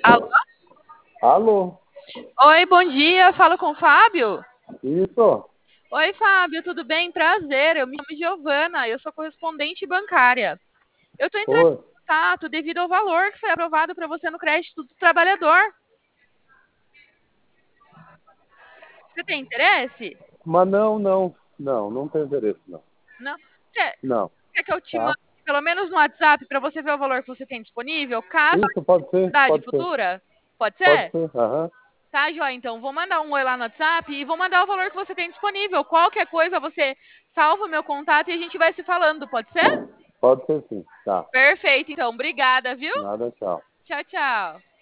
Alô? Alô? Oi, bom dia. Falo com o Fábio? Isso? Oi, Fábio, tudo bem? Prazer. Eu me chamo Giovana, eu sou correspondente bancária. Eu estou entrando Oi. em contato devido ao valor que foi aprovado para você no crédito do trabalhador. Você tem interesse? Mas não tem interesse, não. Não? Quer, Não, quer que eu te tá? mande pelo menos no WhatsApp para você ver o valor que você tem disponível, caso Isso, pode ser, necessidade pode ser, futura? Pode pode ser? ser, aham, Tá, Joia, então vou mandar um oi lá no WhatsApp e vou mandar o valor que você tem disponível. Qualquer coisa você salva o meu contato e a gente vai se falando, pode ser? pode ser sim, tá. Perfeito, então. Obrigada, viu? Nada, tchau. Tchau, tchau.